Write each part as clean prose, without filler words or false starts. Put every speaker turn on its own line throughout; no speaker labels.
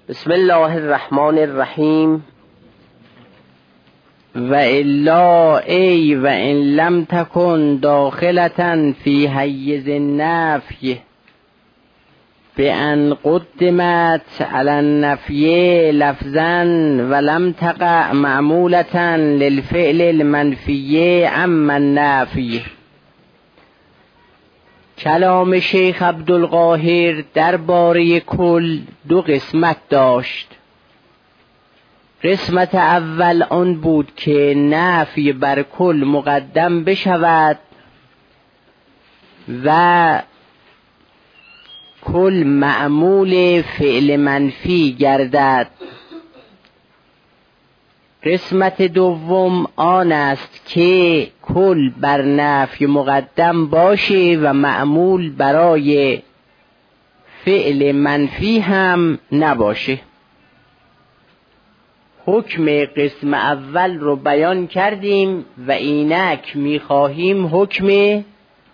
بسم الله الرحمن الرحیم. و الا ای و ان لم تکن داخلة فی حیز النفی بان قدمت علی النفی لفظا ولم تقع معمولة للفعل المنفی عما النفی. کلام شیخ عبدالقاهر درباره کل دو قسمت داشت. قسمت اول آن بود که نفی بر کل مقدم بشود و کل معمول فعل منفی گردد. قسمت دوم آن است که کل بر نفی مقدم باشه و معمول برای فعل منفی هم نباشه. حکم قسم اول رو بیان کردیم و اینک میخواهیم حکم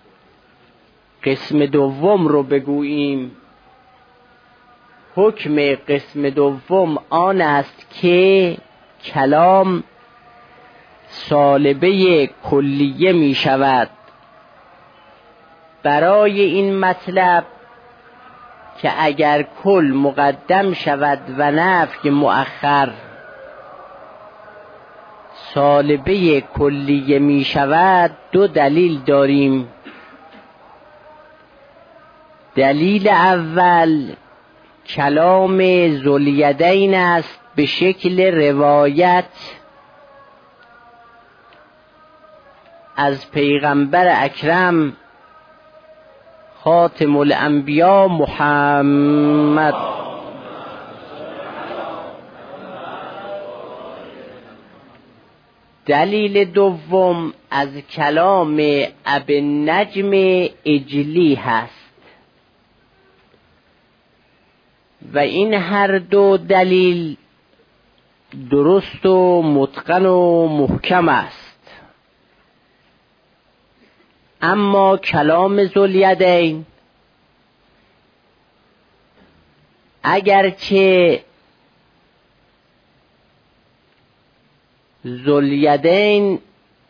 قسم دوم رو بگوییم. حکم قسم دوم آن است که کلام سالبه کلیه می شود. برای این مطلب که اگر کل مقدم شود و نفی مؤخر سالبه کلیه می شود دو دلیل داریم. دلیل اول کلام ذوالیدین است به شکل روایت از پیغمبر اکرم خاتم الانبیا محمد دلیل دوم از کلام ابی النجم اجلی هست و این هر دو دلیل درست و متقن و محکم است. اما کلام ذوالیدین اگرچه ذوالیدین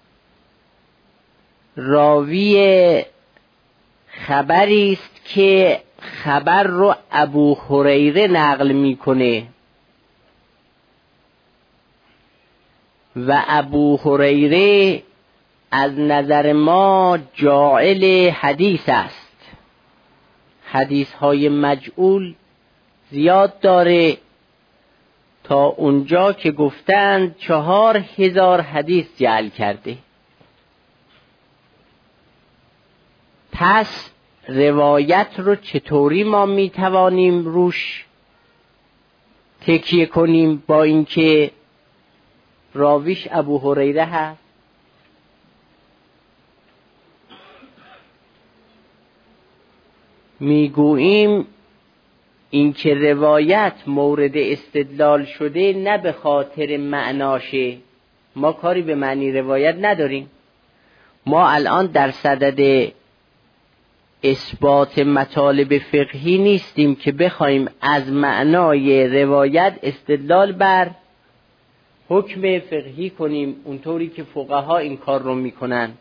راوی خبری است که خبر رو ابو هریره نقل میکنه و ابو هریره از نظر ما جاعل حدیث است. حدیث های مجعول زیاد داره تا اونجا که گفتند 4000 حدیث جعل کرده. پس روایت رو چطوری ما میتوانیم روش تکیه کنیم با اینکه راویش ابو هریره هست؟ میگوییم اینکه روایت مورد استدلال شده نه به خاطر معناشه. ما کاری به معنی روایت نداریم. ما الان در صدد اثبات مطالب فقهی نیستیم که بخوایم از معنای روایت استدلال بر حکم فقهی کنیم اونطوری که فقها این کار رو میکنند.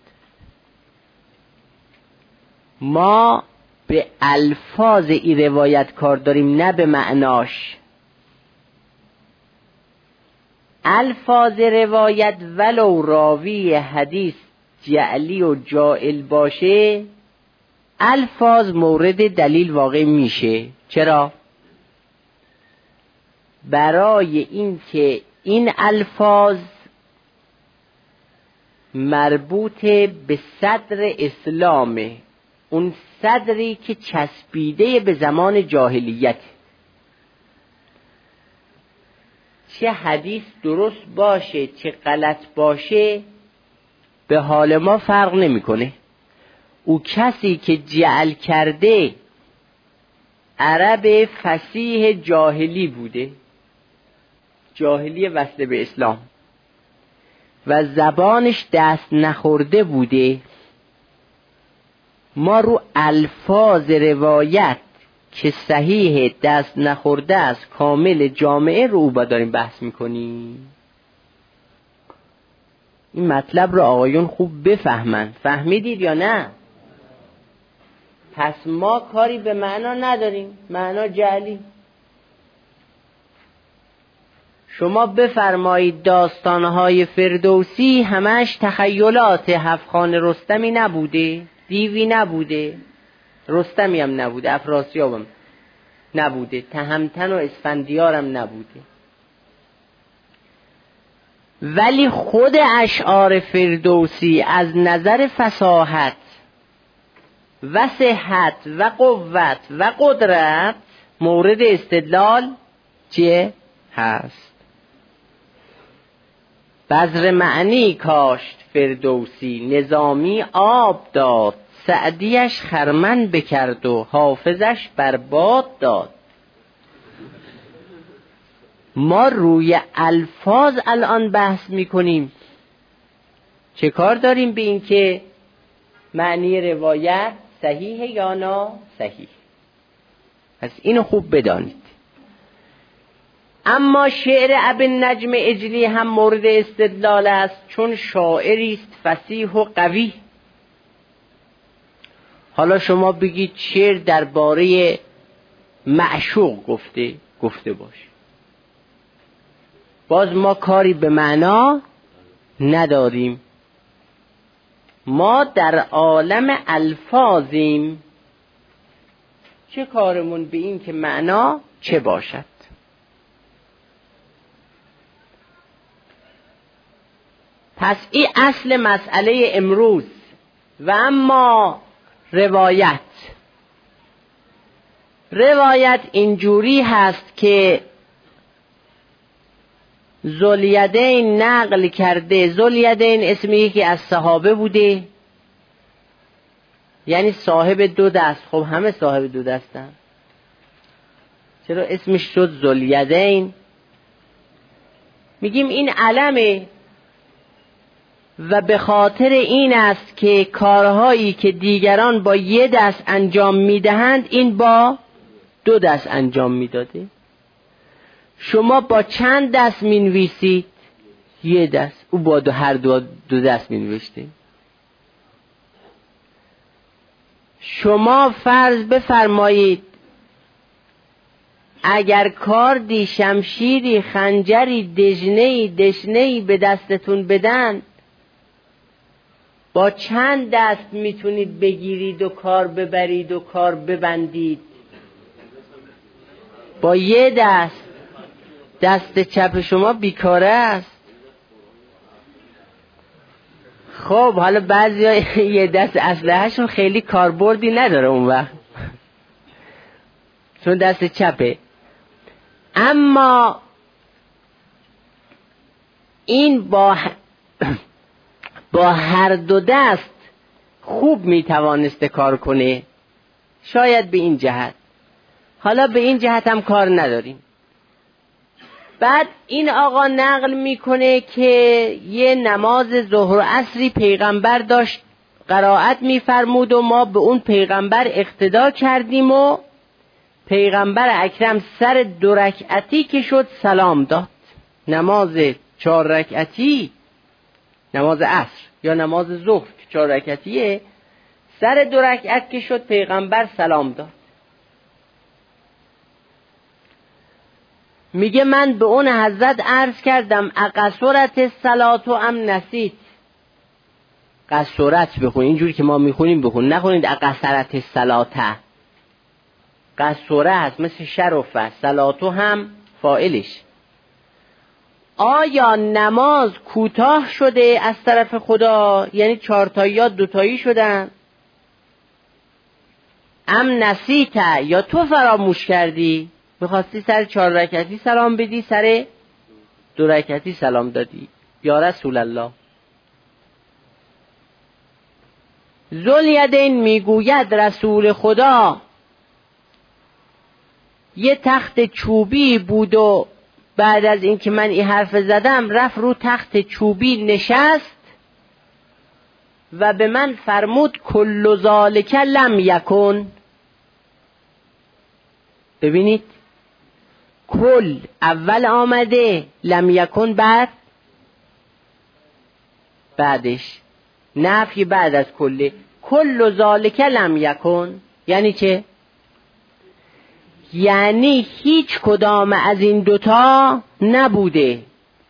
ما به الفاظ این روایت کار داریم نه به معناش. الفاظ روایت ولو راوی حدیث جعلی و جائل باشه الفاظ مورد دلیل واقع میشه. چرا؟ برای اینکه این الفاظ مربوط به صدر اسلامه، اون صدری که چسبیده به زمان جاهلیت. چه حدیث درست باشه چه غلط باشه به حال ما فرق نمیکنه. او کسی که جعل کرده عرب فصیح جاهلی بوده، جاهلی وصل به اسلام، و زبانش دست نخورده بوده. ما رو الفاظ روایت که صحیح دست نخورده است کامل جامعه رو داریم بحث میکنیم. این مطلب رو آقایون خوب بفهمن. فهمیدید یا نه؟ پس ما کاری به معنا نداریم، معنا جعلی. شما بفرمایید داستانهای فردوسی همش تخیلات هفخان رستمی نبوده، دیوی نبوده، رستمی هم نبوده، افراسیاب هم نبوده، تهمتن و اسفندیار هم نبوده. ولی خود اشعار فردوسی از نظر فصاحت و صحت و قوت و قدرت مورد استدلال چیه؟ هست. بذر معنی کاشت فردوسی، نظامی آب داد، سعدیش خرمن بکرد و حافظش برباد داد. ما روی الفاظ الان بحث میکنیم. چه کار داریم به این که معنی روایت صحیح یا نا صحیح؟ پس اینو خوب بدانید. اما شعر ابن نجم اجلی هم مورد استدلال است، چون شاعری است فصیح و قوی. حالا شما بگید شعر درباره معشوق گفته باش، باز ما کاری به معنا نداریم. ما در عالم الفاظیم، چه کارمون به این که معنا چه باشد؟ پس این اصل مسئله امروز. و اما روایت اینجوری هست که ذوالیدین نقل کرده. ذوالیدین اسم یکی از صحابه بوده، یعنی صاحب دو دست. خب همه صاحب دو دستن، چرا اسمش شد ذوالیدین؟ میگیم این علمه و به خاطر این است که کارهایی که دیگران با یه دست انجام میدهند این با دو دست انجام میداده. شما با چند دست مینویسید؟ یه دست. او با هر دو دست مینوشته. شما فرض بفرمایید اگر کاردی، شمشیری، خنجری، دشنه‌ای به دستتون بدن، با چند دست میتونید بگیرید و کار ببرید و کار ببندید؟ با یه دست. دست چپ شما بیکاره است. خب حالا بعضیا یه دست اسلحه‌شون خیلی کاربردی نداره اون وقت، چون دست چپه. اما این با هر دو دست خوب میتوانسته کار کنه. شاید به این جهت. حالا به این جهت هم کار نداریم. بعد این آقا نقل میکنه که یه نماز ظهر و عصری پیغمبر داشت قرائت میفرمود و ما به اون پیغمبر اقتدا کردیم و پیغمبر اکرم سر 2 رکعتی که شد سلام داد. نماز 4 رکعتی، نماز عصر یا نماز ظهر که 4 رکعتیه، سر 2 رکعت که شد پیغمبر سلام داد. میگه من به اون حضرت عرض کردم اقصرت الصلاة ام نسیت؟ قصرت بخون، اینجوری که ما میخونیم بخون، نخونید اقصرت الصلاة. قصره هست مثل شرفه، صلاتو هم فاعلش. آیا نماز کوتاه شده از طرف خدا، یعنی 4 تایی یا 2 تایی شدن؟ ام نسیت، یا تو فراموش کردی؟ میخواستی سر 4 رکعتی سلام بدی، سر 2 رکعتی سلام دادی. یا رسول الله. ذوالیدین میگوید رسول خدا یه تخت چوبی بود و بعد از اینکه من این حرف زدم رفت رو تخت چوبی نشست و به من فرمود کل ذالک لم یکن. ببینید کل اول آمده، لم یکن بعدش، نفی بعد از کله. کل ذالک لم یکن یعنی چه؟ یعنی هیچ کدام از این دوتا نبوده.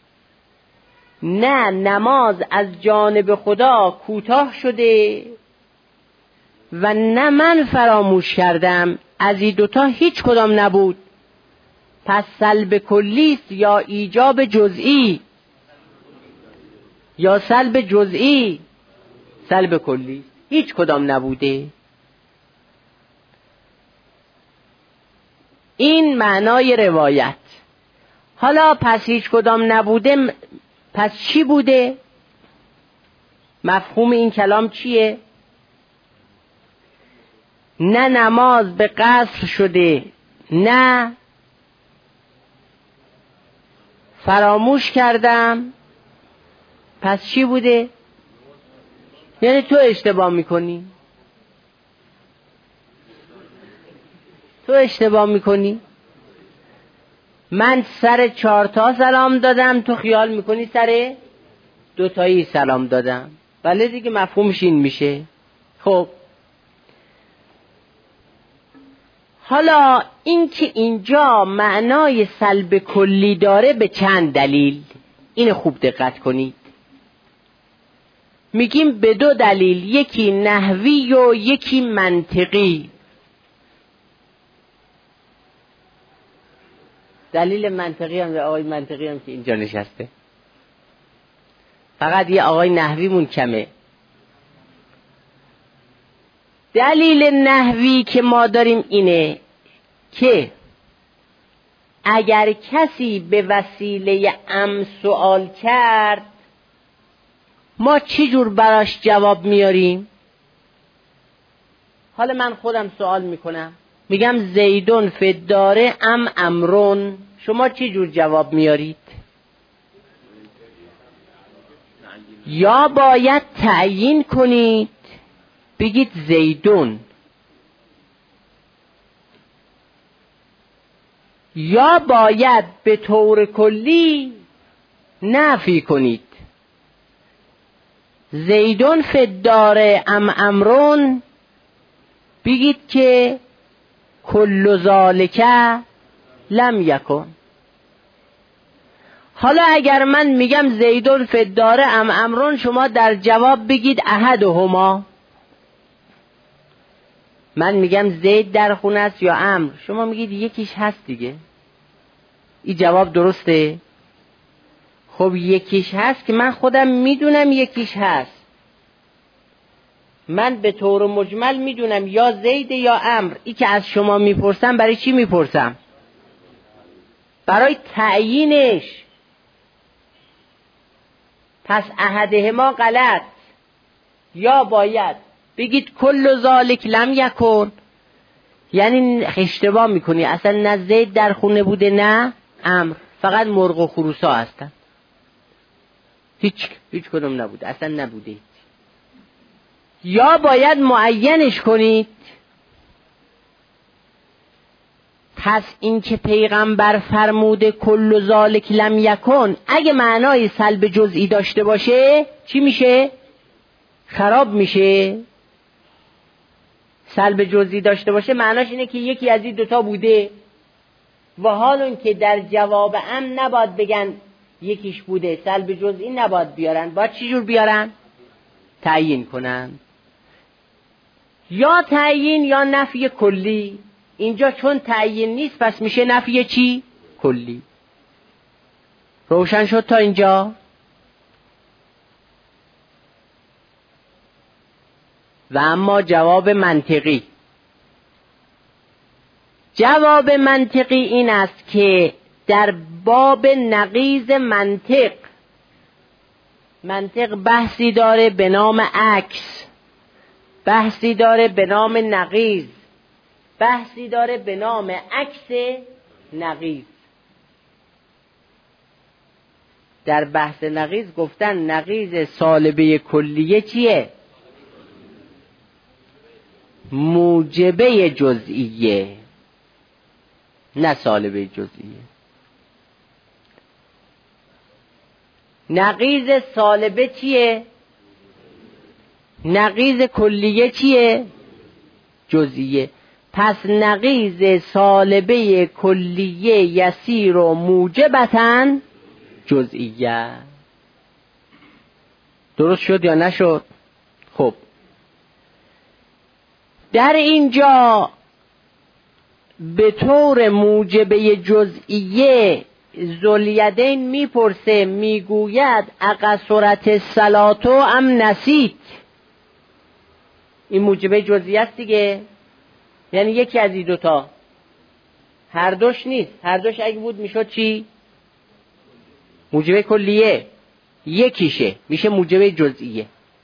نه نماز از جانب خدا کوتاه شده و نه من فراموش کردم، از این دوتا هیچ کدام نبود. پس سلب کلیست یا ایجاب جزئی یا سلب جزئی؟ سلب کلی، هیچ کدام نبوده. این معنای روایت. حالا پس هیچ کدام نبوده، پس چی بوده؟ مفهوم این کلام چیه؟ نه نماز به قصر شده، نه فراموش کردم، پس چی بوده؟ یعنی تو اشتباه میکنی، تو اشتباه میکنی. من سر 4 تا سلام دادم، تو خیال میکنی سر 2 تایی سلام دادم. بله دیگه، مفهومش این میشه. خب حالا این که اینجا معنای سلب کلی داره به چند دلیل، این خوب دقت کنید. میگیم به 2 دلیل، یکی نحوی و یکی منطقی. دلیل منطقی هم آقای منطقی هم که اینجا نشسته، فقط یه آقای نحویمون کمه. دلیل نحوی که ما داریم اینه که اگر کسی به وسیله سوال کرد، ما چی جور براش جواب میاریم؟ حالا من خودم سوال میکنم، میگم زیدون فی الدار ام امرون، شما چی جور جواب میارید؟ یا باید تعیین کنید بگید زیدون، یا باید به طور کلی نفی کنید. زیدون فی الدار ام امرون، بگید که کل ذالک لم یکن. حالا اگر من میگم زیدون فی الدار ام امرون، شما در جواب بگید احدهما. من میگم زید در خونه است یا امر، شما میگید یکیش هست دیگه. این جواب درسته؟ خب یکیش هست که من خودم میدونم یکیش هست. من به طور مجمل میدونم یا زید یا امر. این که از شما میپرسم برای چی میپرسم؟ برای تعیینش. پس احدهما غلط، یا باید بگید کل ذالک لم یکن، یعنی اشتباه میکنی، اصلا نه زید در خونه بوده نه امر، فقط مرغ و خروسا هستن، هیچ کدوم نبوده، اصلا نبوده. یا باید معینش کنید. پس این که پیغمبر فرموده کل ذالک لم یکن، اگه معنای سلب جزئی داشته باشه چی میشه؟ خراب میشه. سلب جزئی داشته باشه معناش اینه که یکی از این دوتا بوده، و حال اون که در جواب ام نباید بگن یکیش بوده، سلب جزئی نباید بیارن. باید چی جور بیارن؟ تعیین کنن، یا تعیین یا نفی کلی. اینجا چون تعیین نیست پس میشه نفی چی؟ کلی. روشن شد تا اینجا؟ و اما جواب منطقی. جواب منطقی این است که در باب نقیض منطق بحثی داره به نام عکس، بحثی داره به نام نقیض، بحثی داره به نام عکس نقیض. در بحث نقیض گفتن نقیض سالبه کلیه چیه؟ موجبه جزئیه. نه سالبه جزئیه. نقیض سالبه چیه؟ نقیض کلیه چیه؟ جزئیه. پس نقیض سالبه کلیه یسیر و موجبتن جزئیه. درست شد یا نشد؟ خب در اینجا به طور موجبه جزئیه ذوالیدین میپرسه، میگوید اقصرت الصلاتو ام نسیت. این موجبه جزئیه است دیگه، یعنی یکی از این دوتا، هر دوش نیست. هر دوش اگه بود میشد چی؟ موجبه کلیه. یکیشه میشه موجبه جزئیه.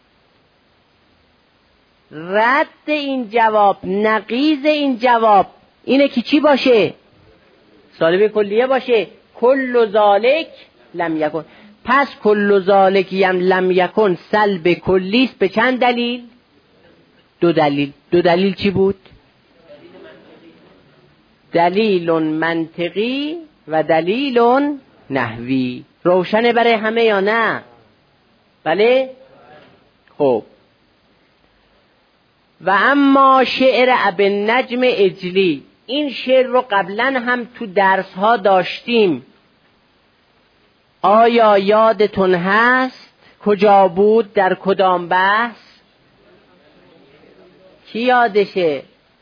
رد این جواب، نقیض این جواب اینه که چی باشه؟ سالبه کلیه باشه. کل ذالک لم یکن. پس کل ذالک لم یکن سلب کلی است. به چند دلیل؟ دو دلیل. دو دلیل چی بود؟ دلیل منطقی و دلیل نحوی. روشنه برای همه یا نه؟ بله؟ خب و اما شعر ابن نجم اجلی، این شعر رو قبلا هم تو درس ها داشتیم. آیا یادتون هست کجا بود؟ در کدام بحث؟ کی یادشه؟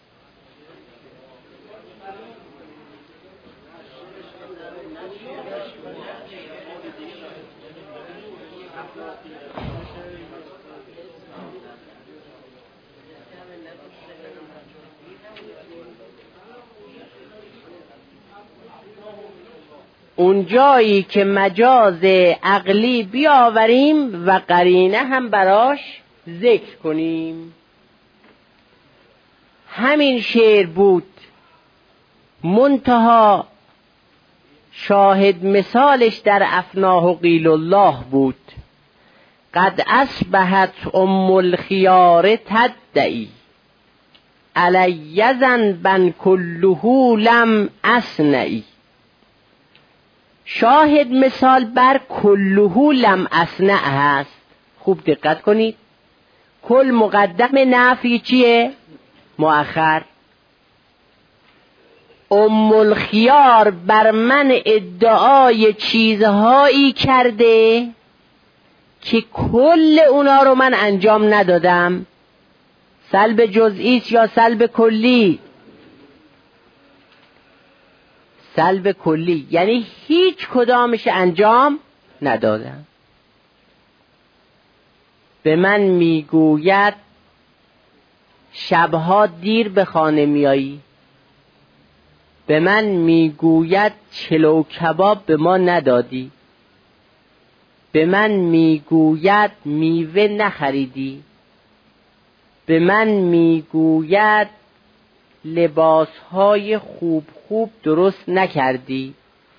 اون جایی که مجاز عقلی بیاوریم و قرینه هم براش ذکر کنیم. همین شعر بود، منتها شاهد مثالش در افناه و قیل الله بود. قد اصبحت ام الخیار تدعی علی ذنبا کله لم اصنعی. شاهد مثال بر کله لم اصنع هست. خوب دقت کنید. کل مقدم، نفی چیه؟ مؤخر. ام الخیار بر من ادعای چیزهایی کرده که کل اونا رو من انجام ندادم. سلب جزئی یا سلب کلی؟ سلب کلی، یعنی هیچ کدامش انجام ندادم. به من میگوید شبها دیر به خانه میایی. به من میگوید چلو کباب به ما ندادی. به من میگوید میوه نخریدی. به من میگوید لباسهای خوب درست نکردی.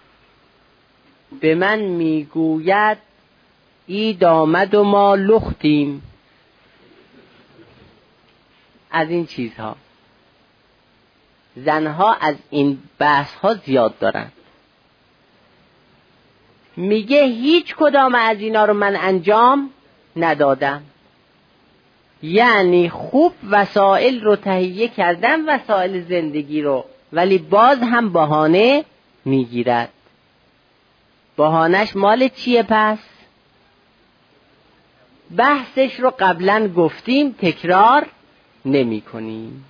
به من میگوید عید آمد و ما لختیم. از این چیزها زنها از این بحث زیاد دارن. میگه هیچ کدام از اینا رو من انجام ندادم. یعنی خوب وسایل رو تهیه کردم، وسایل زندگی رو، ولی باز هم بهانه میگیرد. بهانش مال چیه پس؟ بحثش رو قبلا گفتیم، تکرار نمی کنیم.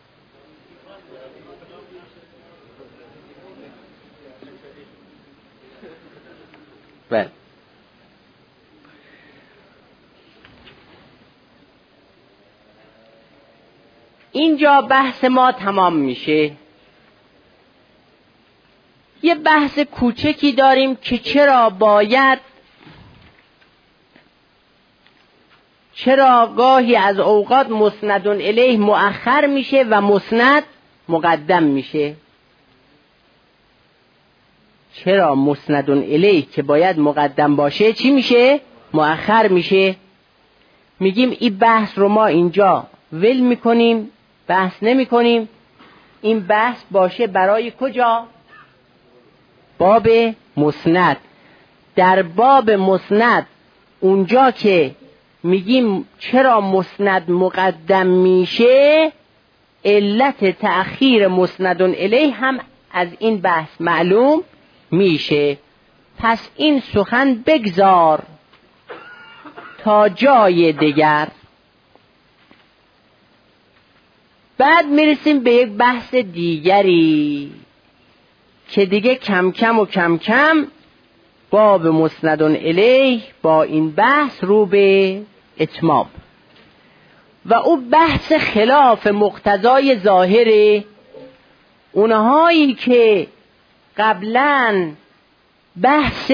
بله. اینجا بحث ما تمام میشه. یه بحث کوچکی داریم که چرا گاهی از اوقات مسند الیه مؤخر میشه و مسند مقدم میشه. چرا مسند الیه که باید مقدم باشه چی میشه؟ مؤخر میشه. میگیم این بحث رو ما اینجا ول میکنیم، بحث نمی کنیم. این بحث باشه برای کجا؟ باب مسند. در باب مسند اونجا که میگیم چرا مسند مقدم میشه، علت تأخیر مسند الیه هم از این بحث معلوم میشه. پس این سخن بگذار تا جای دیگر. بعد میرسیم به یک بحث دیگری که دیگه کم کم باب مسند الیه با این بحث رو به اتمام، و او بحث خلاف مقتضای ظاهر اونهایی که قبلاً بحث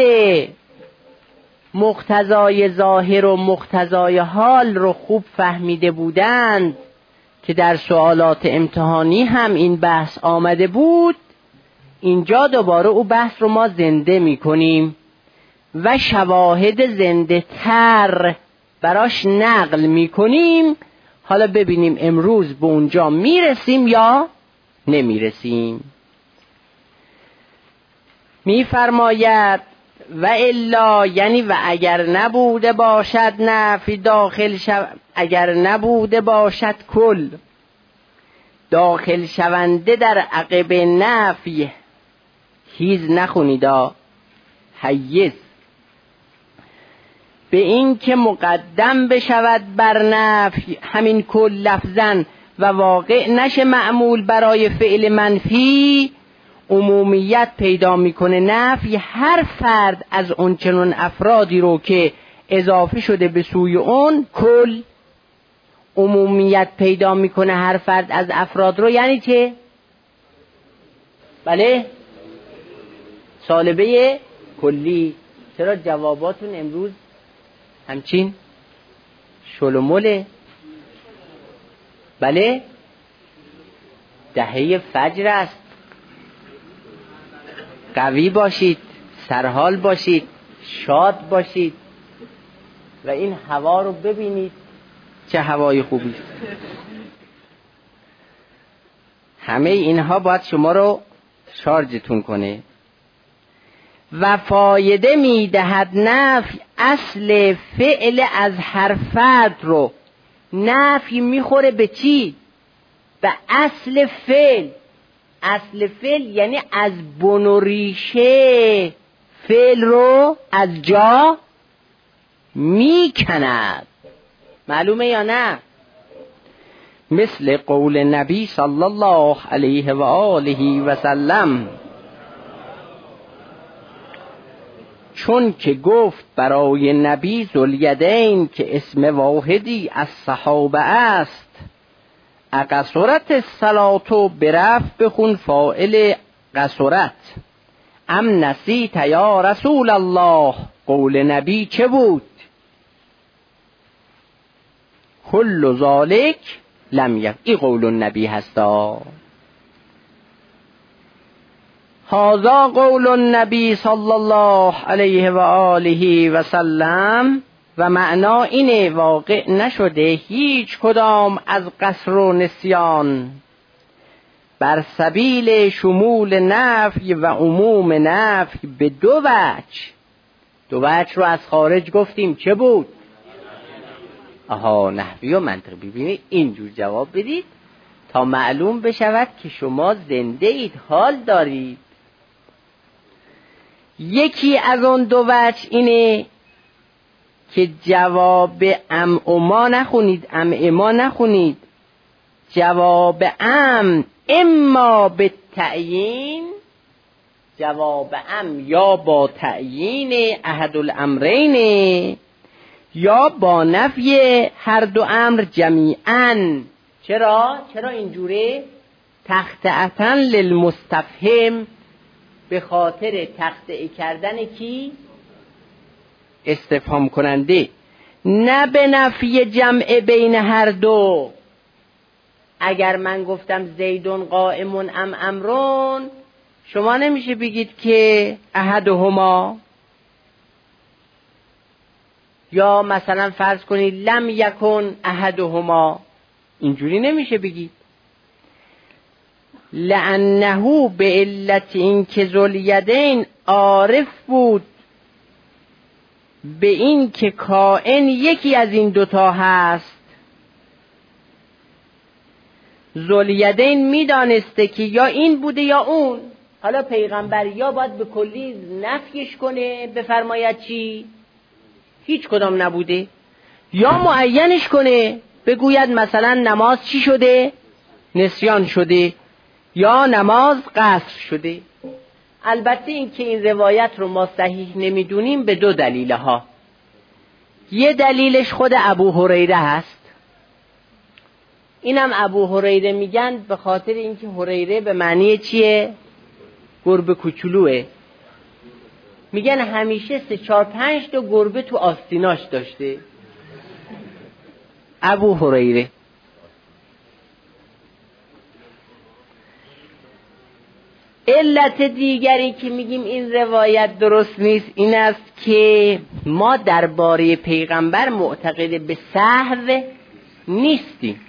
مقتضای ظاهر و مقتضای حال رو خوب فهمیده بودند که در سوالات امتحانی هم این بحث آمده بود. اینجا دوباره او بحث رو ما زنده میکنیم و شواهد زنده تر براش نقل میکنیم. حالا ببینیم امروز به اونجا میرسیم یا نمیرسیم. میفرماید و الا، یعنی و اگر نبوده باشد نفی داخل اگر نبوده باشد کل داخل شونده در عقب نفی، هیز نخونیدا حیز، به این که مقدم بشود بر نفی همین کل لفظن و واقع نشه معمول برای فعل منفی، عمومیت پیدا میکنه نفی هر فرد از اون چنون افرادی رو که اضافه شده به سوی اون کل. عمومیت پیدا میکنه هر فرد از افراد رو، یعنی چه؟ بله، سالبه کلی. چرا جواباتون امروز همچین شلومله؟ بله، دهه فجر است. قوی باشید، سرحال باشید، شاد باشید و این هوا رو ببینید چه هوای خوبی است. همه اینها باید شما رو شارژتون کنه. و فایده میدهد نفی اصل فعل از هر فرد رو. نفی میخوره به چی؟ به اصل فعل. اصل فعل یعنی از بن و ریشه فعل رو از جا میکند. معلومه یا نه؟ مثل قول نبی صلی الله علیه و آله و سلم، چون که گفت برای نبی ذوالیدین که اسم واحدی از صحابه است، اقصرت الصلاة برفع بخون فاعل قصرت. ام نسیت یا رسول الله، قول نبی چه بود؟ کل ذالک لم یک، این قول النبی هستا. هذا قول النبی صلی الله علیه و آله و سلم، و معنا اینه واقع نشده هیچ کدام از قصر و نسیان بر سبیل شمول نفی و عموم نفی به دو وجه. دو وجه رو از خارج گفتیم چه بود؟ آها، نحوی و منطق. ببینید اینجور جواب بدید تا معلوم بشود که شما زنده اید، حال دارید. یکی از اون دو وجه اینه که جواب ام و ما نخونید، ام ما نخونید. جواب ام اما به تعیین، جواب ام یا با تعیین احد الامرین یا با نفی هر دو امر جمیعاً. چرا اینجوره؟ تخطئتاً للمستفهم، به خاطر تخطئه کردن کی؟ استفهام کننده، نه به نفی جمع بین هر دو. اگر من گفتم زیدون قائمون ام امرون، شما نمیشه بگید که احدهما، یا مثلا فرض کنید لم یکن احدهما، اینجوری نمیشه بگید. لأنه به علت این که ذوالیدین عارف بود به این که کائن یکی از این دوتا هست. ذوالیدین میدانسته که یا این بوده یا اون. حالا پیغمبر یا باید به کلی نفیش کنه بفرماید چی؟ هیچ کدام نبوده، یا معینش کنه بگوید مثلا نماز چی شده؟ نسیان شده، یا نماز قصر شده. البته این که این روایت رو ما صحیح نمیدونیم به دو دلیل ها. یه دلیلش خود ابو هریره هست. اینم ابو هریره میگن به خاطر اینکه هریره به معنی چیه؟ گربه کوچولوه. میگن همیشه 3-4-5 تا گربه تو آستیناش داشته ابو هریره. علت دیگری که میگیم این روایت درست نیست این است که ما درباره پیغمبر معتقد به سهو نیستیم.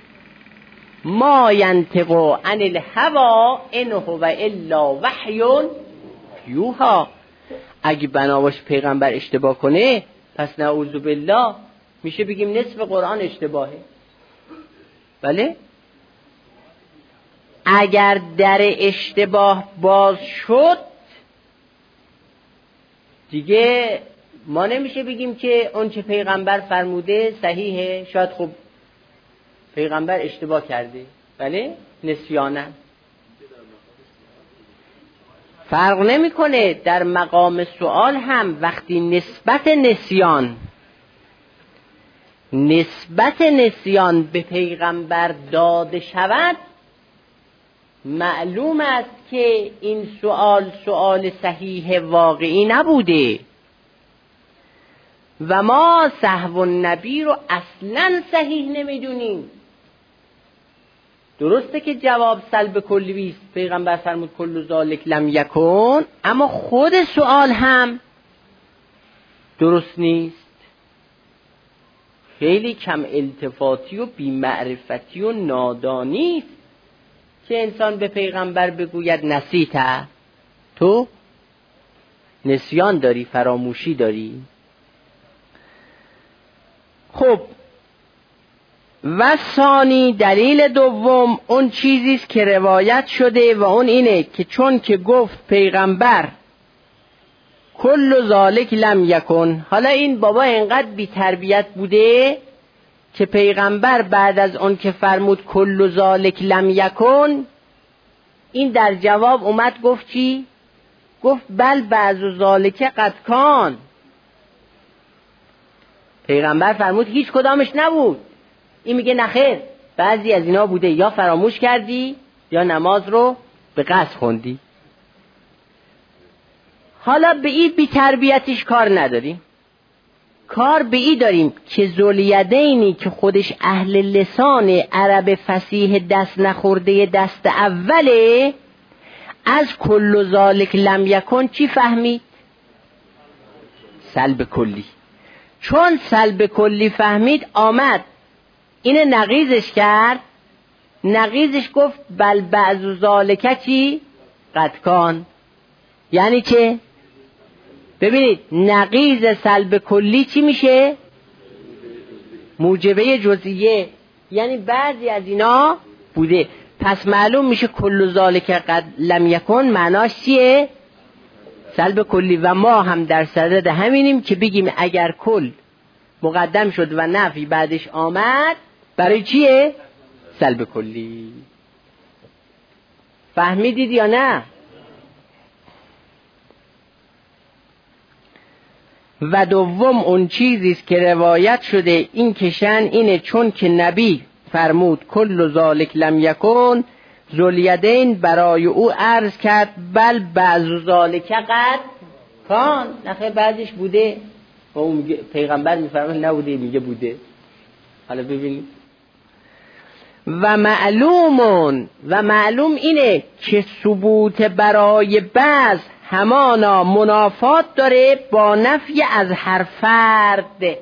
ما ینطق عن الهوی ان هو الا وحی یوحی. اگه بناباش پیغمبر اشتباه کنه پس نعوذ بالله میشه بگیم نصف قرآن اشتباهه. بله؟ اگر در اشتباه باز شد دیگه ما نمیشه بگیم که اون چه پیغمبر فرموده صحیحه. شاید خب پیغمبر اشتباه کرده، بله، نسیانه، فرق نمیکنه. در مقام سوال هم وقتی نسبت نسیان به پیغمبر داده شود معلوم است که این سوال صحیح واقعی نبوده و ما سهو النبی رو اصلا صحیح نمیدونیم. درسته که جواب سلب کلی است، پیغمبر فرمود کل ذالک لم یکن، اما خود سوال هم درست نیست. خیلی کم التفاتی و بی‌معرفتی و نادانی است که انسان به پیغمبر بگوید نسیت، تو نسیان داری، فراموشی داری. خب و ثانی، دلیل دوم اون چیزی است که روایت شده و اون اینه که چون که گفت پیغمبر کل ذالک لم یکن، حالا این بابا اینقدر بی تربیت بوده که پیغمبر بعد از اون که فرمود کل ذالک لم یکن، این در جواب اومد گفت چی؟ گفت بل بعض ذالک قد کان. پیغمبر فرمود هیچ کدامش نبود. این میگه نخیر، بعضی از اینا بوده، یا فراموش کردی یا نماز رو به قصد خوندی. حالا به این بی تربیتش کار نداریم، کار به این داریم که ذوالیدینی که خودش اهل لسان عرب فصیح دست نخورده دست اوله، از کل ذالک لم یکن چی فهمید؟ سلب کلی. چون سلب کلی فهمید آمد اینه نقیزش کرد، نقیزش گفت بل بعض ذالک چی؟ قد کان. یعنی چه؟ ببینید نقیض سلب کلی چی میشه؟ موجبه جزئیه، یعنی بعضی از اینا بوده. پس معلوم میشه کل ذالک قد لم یکن معناش چیه؟ سلب کلی. و ما هم در صدد همینیم که بگیم اگر کل مقدم شد و نفی بعدش آمد برای چیه؟ سلب کلی. فهمیدید یا نه؟ و دوم اون چیزیست که روایت شده این که شأن اینه چون که نبی فرمود کل ذالک لم یکن، ذوالیدین برای او عرض کرد بل بعض ذالک قد کان. نخیر بعضش بوده و اون پیغمبر میفرماد نبوده، میگه بوده. حالا ببینید و معلوم اینه که ثبوت برای بعض همانا منافات داره با نفی از هر فرد.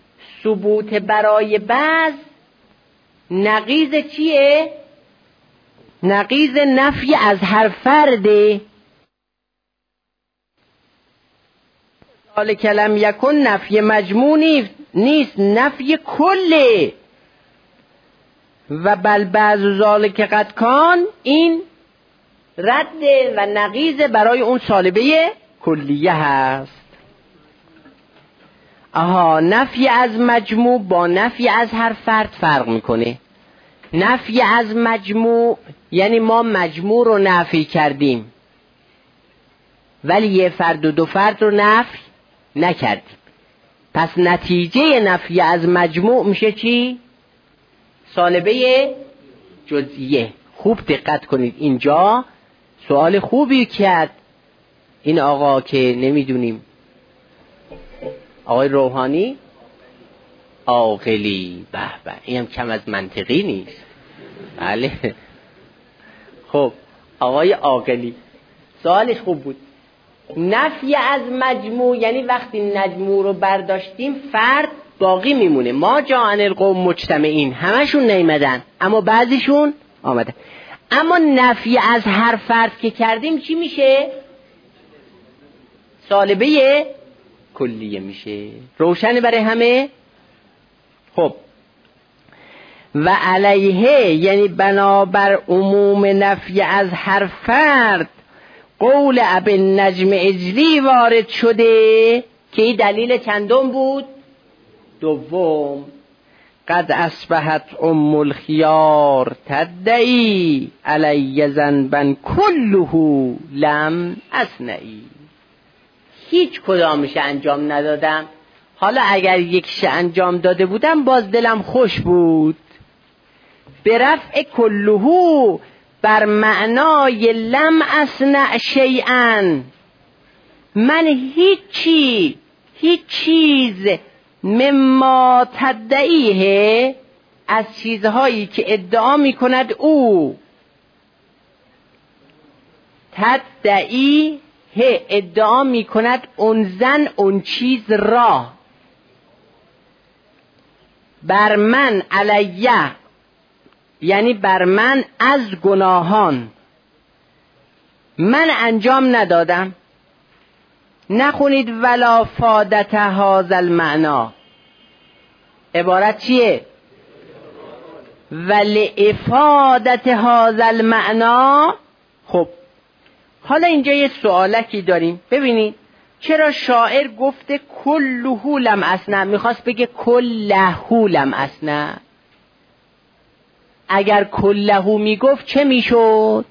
ثبوت برای بعض نقیض چیه؟ نقیض نفی از هر فرد. ذالک لم یکن نفی مجموع نیست، نفی کله. و بل بعض ذالک قد کان، این رد و نقیض برای اون سالبه کلیه هست. نفی از مجموع با نفی از هر فرد فرق میکنه. نفی از مجموع یعنی ما مجموع رو نفی کردیم ولی یه فرد و دو فرد رو نفی نکردیم، پس نتیجه نفی از مجموع میشه چی؟ سالبه جزئیه. خوب دقت کنید، اینجا سوال خوبی کرد این آقا که نمیدونیم، آقای روحانی عاقلی. به به، اینم کم از منطقی نیست. بله خب آقای عاقلی سوالش خوب بود. نفی از مجموع یعنی وقتی مجموع رو برداشتیم فرد باقی میمونه. ما جاءن القوم مجتمعین، همشون نیمدن اما بعضیشون آمدن. اما نفی از هر فرد که کردیم چی میشه؟ سالبه کلیه میشه. روشن برای همه؟ خب و علیه یعنی بنابر عموم نفی از هر فرد قول ابی النجم اجلی وارد شده که این دلیل چندم بود؟ دوم. قد اصبحت ام الخيار تدعی علی ذنبا كله لم اصنعی. هیچ کدامش انجام ندادم، حالا اگر یکیش انجام داده بودم باز دلم خوش بود. به رفع کله بر معنای لم اصنع شیئا، من هیچ چیز مما تدعیه از چیزهایی که ادعا می کند او، تدعی ادعا می کند اون زن اون چیز را، بر من علیه یعنی بر من از گناهان من انجام ندادم. نخونید ولا فادت هذا المعنا، عبارت چیه؟ ولی افادت هذا المعنا. خب حالا اینجا یه سوالکی داریم. ببینید چرا شاعر گفته کله لم اصنع، میخواست بگه کله لم اصنع. اگر کله میگفت چه میشد؟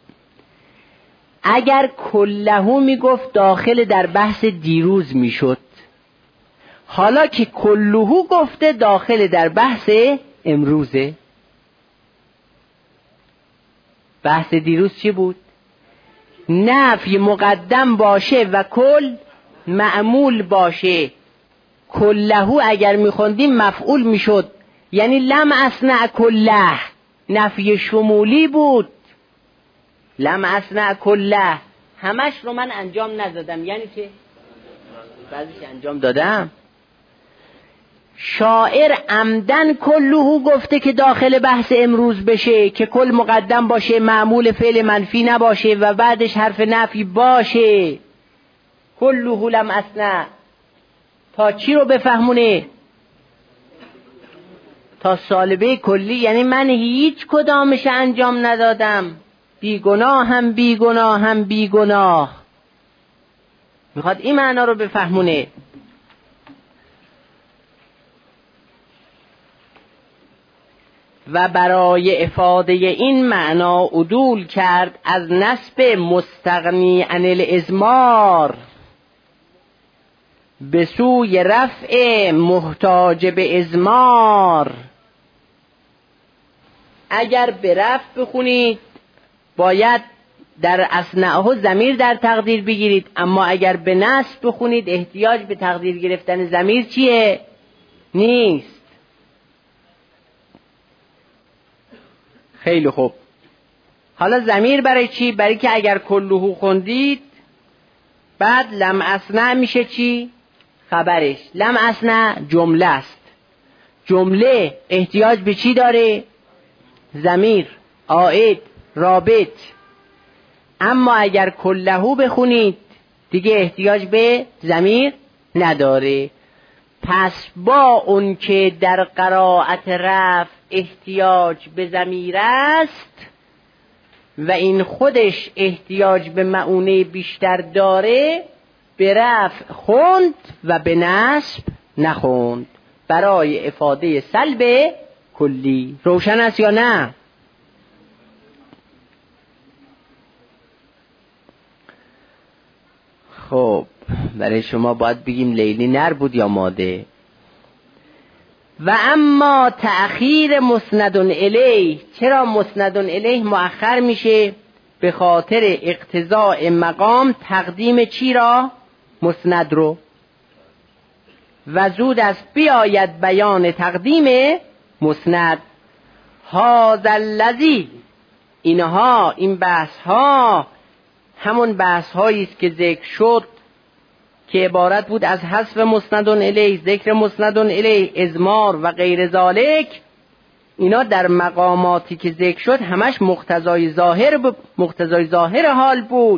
اگر کله میگفت داخل در بحث دیروز میشد. حالا که کله گفته داخل در بحث امروزه. بحث دیروز چی بود؟ نفی مقدم باشه و کل معمول باشه. کله اگر میخوندیم مفعول میشد، یعنی لم اصنع کله نفی شمولی بود. لم اصنع کله همش رو من انجام ندادم، یعنی چه؟ بعضیش انجام دادم. شاعر عمدن کله گفته که داخل بحث امروز بشه، که کل مقدم باشه، معمول فعل منفی نباشه و بعدش حرف نفی باشه. کله لم اصنع تا چی رو بفهمونه؟ تا سالبه کلی، یعنی من هیچ کدامش انجام ندادم، بیگناه. میخواد این معنا رو بفهمونه. و برای افاده این معنا عدول کرد از نسب مستغنی عن الازمار به سوی رفع محتاج به ازمار. اگر به رفع بخونید باید در اصنعه ضمیر در تقدیر بگیرید، اما اگر به نصب بخونید احتیاج به تقدیر گرفتن ضمیر چیه؟ نیست. خیلی خوب. حالا ضمیر برای چی؟ برای که اگر کلهو خوندید بعد لم اصنع میشه چی؟ خبرش. لم اصنع جمله است. جمله احتیاج به چی داره؟ ضمیر عائد. رابط. اما اگر کلهو بخونید دیگه احتیاج به ضمیر نداره. پس با اون که در قرائت رفع احتیاج به ضمیر است و این خودش احتیاج به مؤونه بیشتر داره، به رفع خوند و به نصب نخوند برای افاده سلب کلی. روشن است یا نه؟ خب برای شما باید بگیم لیلی نر بود یا ماده. و اما تأخیر مسند الیه، چرا مسند الیه مؤخر میشه؟ به خاطر اقتضاء مقام تقدیم چی را؟ مسند رو. و زود است بیاید بیان تقدیم مسند. هذا الذی، اینها، این بحث ها همون بحث هایی است که ذکر شد که عبارت بود از حذف مسند الیه، ذکر مسند الیه، اضمار و غیر ذالک. اینا در مقاماتی که ذکر شد همش مقتضای ظاهر حال بود.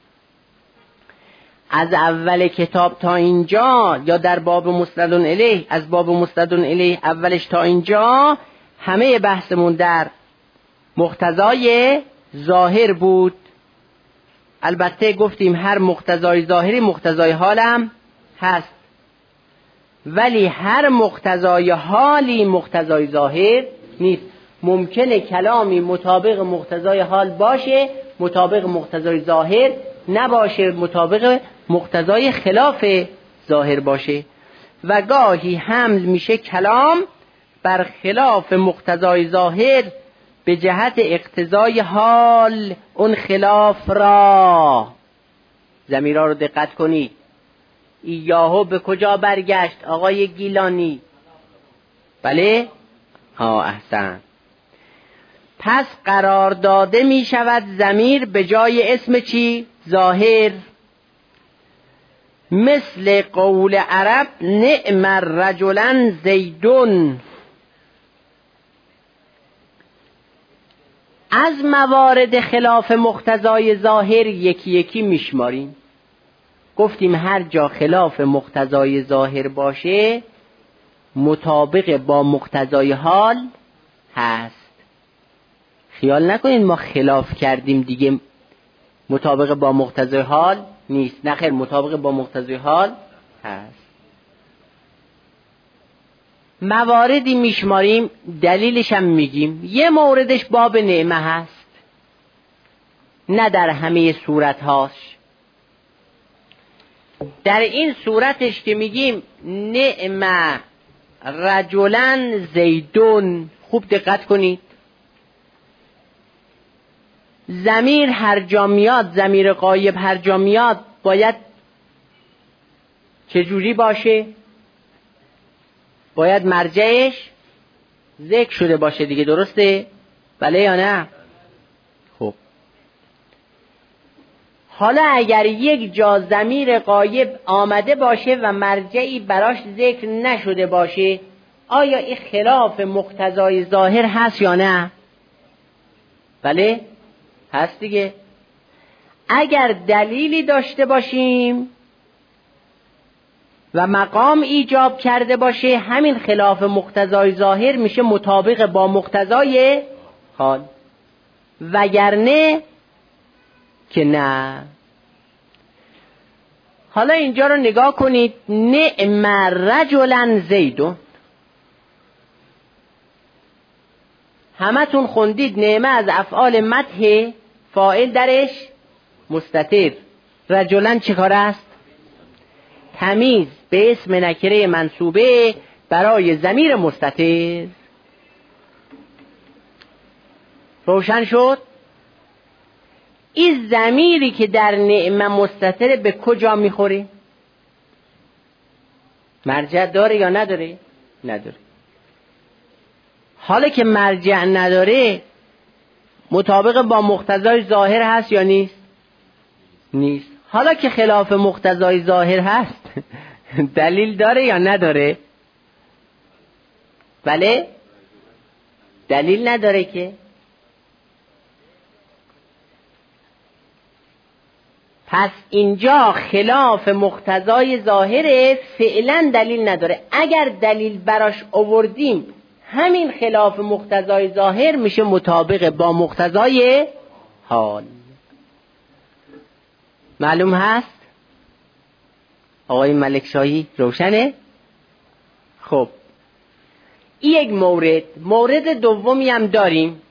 از اول کتاب تا اینجا یا در باب مسند الیه، از باب مسند الیه اولش تا اینجا همه بحثمون در مقتضای ظاهر بود. البته گفتیم هر مقتضای ظاهری مقتضای حالم هست، ولی هر مقتضای حالی مقتضای ظاهر نیست. ممکنه کلامی مطابق مقتضای حال باشه، مطابق مقتضای ظاهر نباشه، مطابق مقتضای خلاف ظاهر باشه. و گاهی حمل میشه کلام بر خلاف مقتضای ظاهر به جهت اقتضای حال اون خلاف را. ضمیرها رو دقت کنید. ایاهو به کجا برگشت آقای گیلانی؟ بله؟ احسن. پس قرار داده می شود ضمیر به جای اسم چی؟ ظاهر. مثل قول عرب نعم الرجلن زیدون. از موارد خلاف مقتضای ظاهر یکی یکی میشماریم. گفتیم هر جا خلاف مقتضای ظاهر باشه مطابق با مقتضای حال هست. خیال نکنید ما خلاف کردیم دیگه مطابق با مقتضای حال نیست. نه خیر، مطابق با مقتضای حال هست. مواردی میشماریم، دلیلش هم میگیم. یه موردش باب نعمه هست، نه در همه صورت هاش. در این صورتش که میگیم نعمه رجلن زیدون، خوب دقت کنید. ضمیر هر جا میاد، ضمیر غایب هر جا میاد باید چجوری باشه؟ باید مرجعش ذکر شده باشه دیگه، درسته؟ بله یا نه؟ خب حالا اگر یک جا ضمیر غایب آمده باشه و مرجعی براش ذکر نشده باشه، آیا این خلاف مقتضای ظاهر هست یا نه؟ بله هست دیگه. اگر دلیلی داشته باشیم و مقام ایجاب کرده باشه، همین خلاف مقتضای ظاهر میشه مطابق با مقتضای حال، وگرنه که نه. حالا اینجا رو نگاه کنید. نعم رجلن زیدون، همتون خوندید نعمه از افعال مدح، فاعل درش مستتر. رجلن چه کار است؟ تمیز به اسم نکره منصوبه برای ضمیر مستتر. روشن شد؟ این ضمیری که در نعمه مستتر به کجا میخوره؟ مرجع داره یا نداره؟ نداره. حالا که مرجع نداره مطابق با مقتضای ظاهر هست یا نیست؟ نیست. حالا که خلاف مقتضای ظاهر هست دلیل داره یا نداره؟ بله؟ دلیل نداره که. پس اینجا خلاف مقتضای ظاهر فعلا دلیل نداره. اگر دلیل براش آوردیم همین خلاف مقتضای ظاهر میشه مطابق با مقتضای حال. معلوم هست آقای ملکشاهی؟ روشنه؟ خب این یک مورد. مورد دومی هم داریم.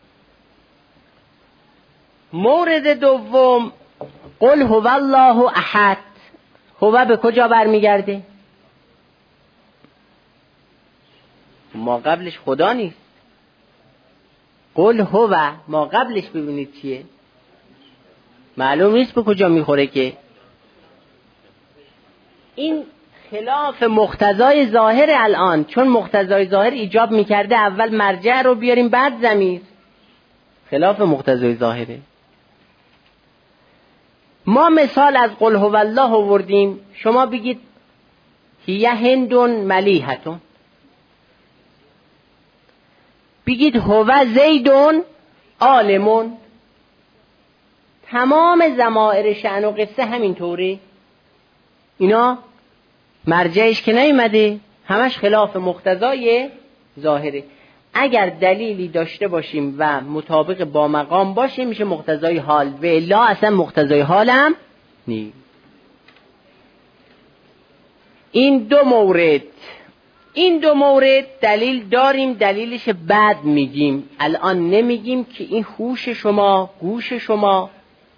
مورد دوم قل هو الله احد. هو به کجا برمیگرده؟ ما قبلش خدا نیست. قل هو ما قبلش ببینید چیه؟ معلوم نیست به کجا میخوره که. این خلاف مقتضای ظاهر الان، چون مقتضای ظاهر ایجاب میکرده اول مرجع رو بیاریم بعد ضمیر. خلاف مقتضای ظاهره. ما مثال از قل هو الله آوردیم. شما بگید هی هندون ملیحتون، بگید هو زیدون عالمون. تمام ضمائر شأن و قصه همینطوره. اینا مرجعش که نیومده، همش خلاف مقتضای ظاهره. اگر دلیلی داشته باشیم و مطابق با مقام باشه میشه مقتضای حال، و الا اصلا مقتضای حال هم نیست. این دو مورد دلیل داریم، دلیلش بعد میگیم، الان نمیگیم که این هوش شما، گوش شما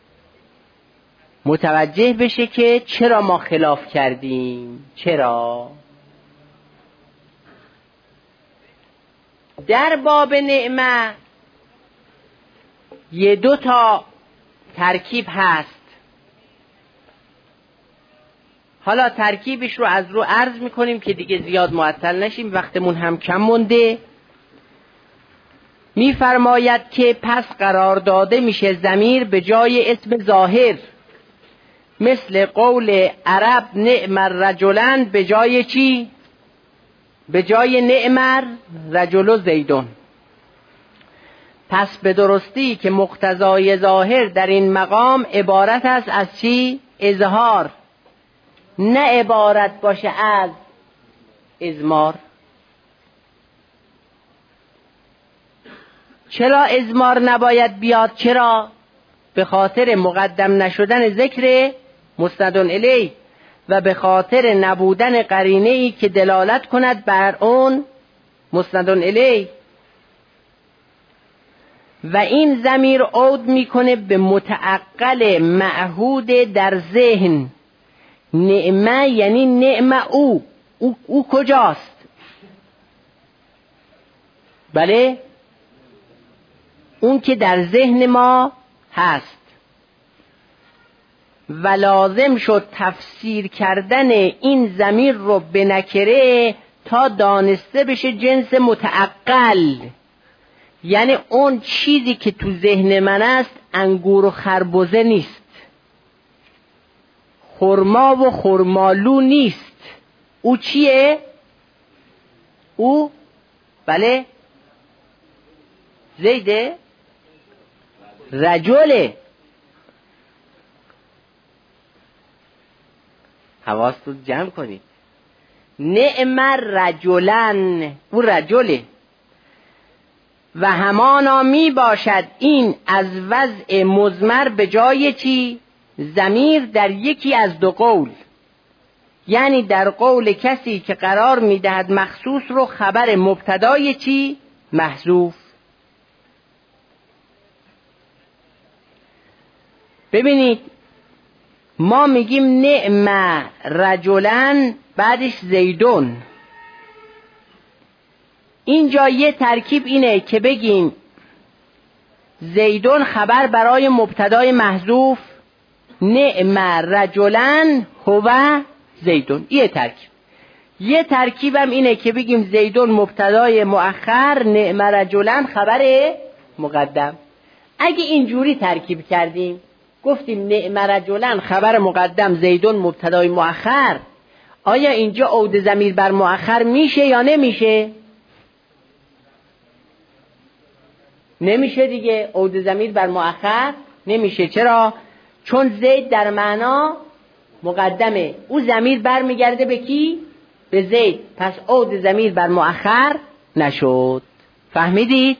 متوجه بشه که چرا ما خلاف کردیم. چرا؟ در باب نعمه یه دو تا ترکیب هست. حالا ترکیبش رو از رو عرض میکنیم که دیگه زیاد معطل نشیم، وقتمون هم کم مونده. میفرماید که پس قرار داده میشه ضمیر به جای اسم ظاهر، مثل قول عرب نعم الرجلان به جای چی؟ به جای نعم الرجل زیدون. پس به درستی که مقتضای ظاهر در این مقام عبارت است از چی؟ اظهار، نه عبارت باشه از اضمار. چرا اضمار نباید بیاد؟ چرا؟ به خاطر مقدم نشدن ذکر مسند الیه و به خاطر نبودن قرینه‌ای که دلالت کند بر اون مسند الیه. و این ضمیر عود میکنه به متعقل معهود در ذهن. نعمه یعنی نعمه او کجاست؟ بله، اون که در ذهن ما هست. و لازم شد تفسیر کردن این ضمیر رو به نکره تا دانسته بشه جنس متعقل، یعنی اون چیزی که تو ذهن من است انگور و خربزه نیست، خرما و خرمالو نیست. او چیه؟ او بله زیده رجله. حواستون جمع کنید. نعم رجلن، او رجله. و همانا می باشد این از وضع مضمر به جای چی؟ ضمیر در یکی از دو قول، یعنی در قول کسی که قرار می دهد مخصوص رو خبر مبتدای چی؟ محذوف. ببینید ما میگیم نعم رجلن بعدش زیدون. اینجا یه ترکیب اینه که بگیم زیدون خبر برای مبتدای محذوف، نعم رجلن هو زیدون. یه ترکیب. یه ترکیبم اینه که بگیم زیدون مبتدای مؤخر، نعم رجلن خبر مقدم. اگه اینجوری ترکیب کردیم گفتیم نعم رجلن خبر مقدم، زیدون مبتدای مؤخر، آیا اینجا عود ضمیر بر مؤخر میشه یا نمیشه؟ نمیشه دیگه، عود ضمیر بر مؤخر نمیشه. چرا؟ چون زید در معنا مقدمه، او ضمیر برمیگرده به کی؟ به زید، پس عود ضمیر بر مؤخر نشد. فهمیدید؟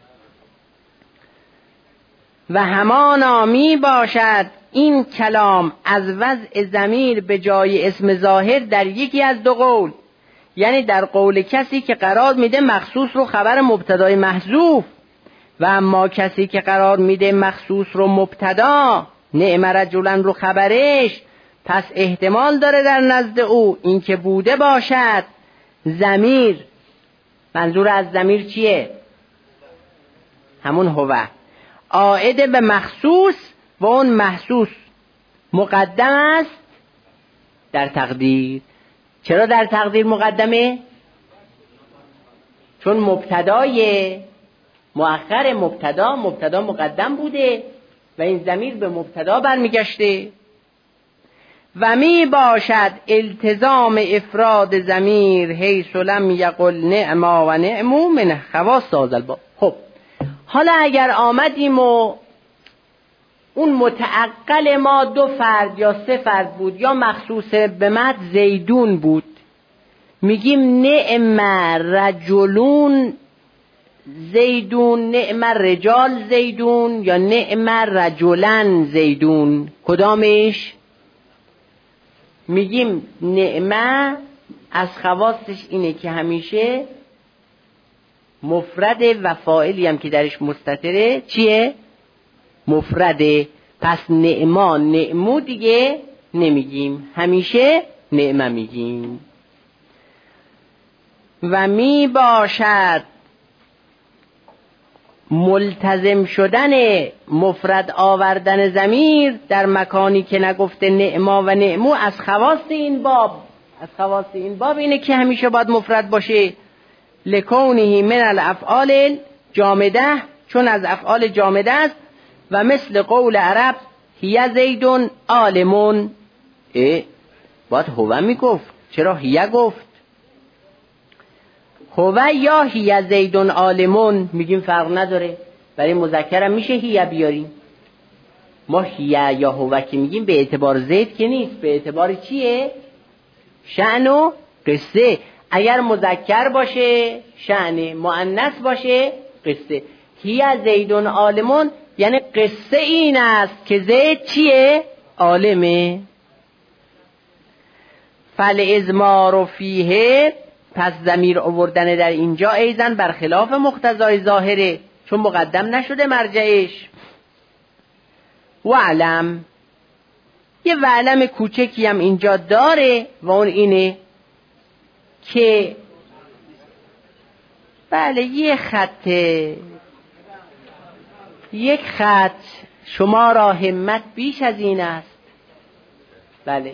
و همانا می باشد این کلام از وضع ضمیر به جای اسم ظاهر در یکی از دو قول، یعنی در قول کسی که قرار میده مخصوص رو خبر مبتدای محذوف، و اما کسی که قرار میده مخصوص رو مبتدا، نعم رجلن رو خبرش، پس احتمال داره در نزد او این که بوده باشد ضمیر، منظور از ضمیر چیه؟ همون هو، عائد به مخصوص و اون محسوس مقدم است در تقدیر. چرا در تقدیر مقدمه؟ چون مبتدای مؤخر مبتدا مقدم بوده و این ضمیر به مبتدا برمیگشته. و می باشد التزام افراد ضمیر حیث لم یقل نعما و نعمو من خواص هذا الباب. خب حالا اگر آمدیم و اون متعقل ما 2 فرد یا 3 فرد بود یا مخصوص به مد زیدون بود، میگیم نعم رجلون زیدون، نعم رجال زیدون، یا نعم رجلن زیدون؟ کدامش؟ میگیم نعمه از خواصش اینه که همیشه مفرده و فاعلی هم که درش مستتره چیه؟ مفرده. پس نعما نعمو دیگه نمیگیم، همیشه نعمه میگیم. و می باشد ملتزم شدن مفرد آوردن ضمیر در مکانی که نگفته نعما و نعمو از خواص این باب. از خواص این باب اینه که همیشه باید مفرد باشه، لکونه من الافعال جامده، چون از افعال جامده است، و مثل قول عرب هی زیدون عالمون. باید هو میگفت، چرا هی گفت؟ هو یا هی زیدون عالمون میگیم فرق نداره، برای مذکرم میشه هی بیاریم. ما هی یا هو که میگیم به اعتبار زید که نیست، به اعتبار چیه؟ شأن و قصه. اگر مذکر باشه شأن، مؤنث باشه قصه. هی زیدون عالمون یعنی قصه این است که زید چیه؟ عالمه. فالازمار فیه، پس ضمیر آوردن در اینجا ایزن برخلاف مقتضای ظاهره، چون مقدم نشده مرجعش. وعلم، یه وعلم کوچکی هم اینجا داره و اون اینه که بله یک خط شما را همت بیش از این است. بله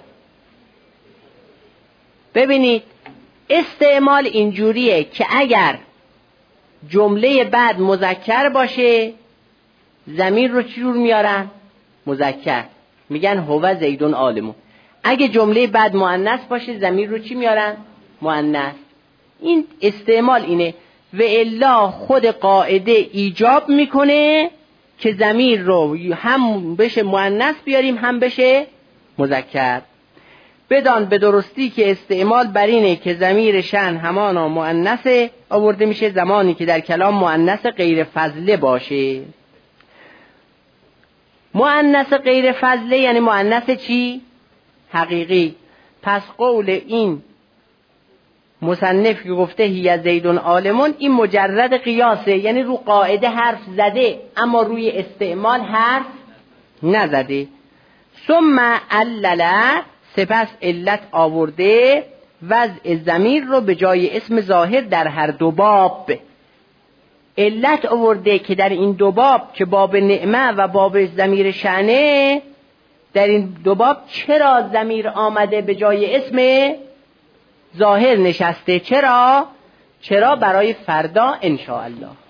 ببینید استعمال اینجوریه که اگر جمله بعد مذکر باشه ضمیر رو چجور میارن؟ مذکر، میگن هو زیدون عالمون. اگه جمله بعد مؤنث باشه ضمیر رو چی میارن؟ مؤنث. این استعمال اینه. و الا خود قاعده ایجاب میکنه که ضمیر رو هم بشه مؤنث بیاریم هم بشه مذکر. بدان به درستی که استعمال بر اینه که ضمیر شأن همانا مؤنث آورده میشه زمانی که در کلام مؤنث غیر فضله باشه. مؤنث غیر فضله یعنی مؤنث چی؟ حقیقی. پس قول این مصنف که گفته هی زیدون عالمون این مجرد قیاسه، یعنی رو قاعده حرف زده اما روی استعمال حرف نزده. ثم علل، سپس علت آورده وضع ضمیر رو به جای اسم ظاهر در هر 2 باب. علت آورده که در این 2 باب که باب نعمه و باب ضمیر شأنه، در این 2 باب چرا ضمیر آمده به جای اسم ظاهر نشسته؟ چرا برای فردا ان شاء الله.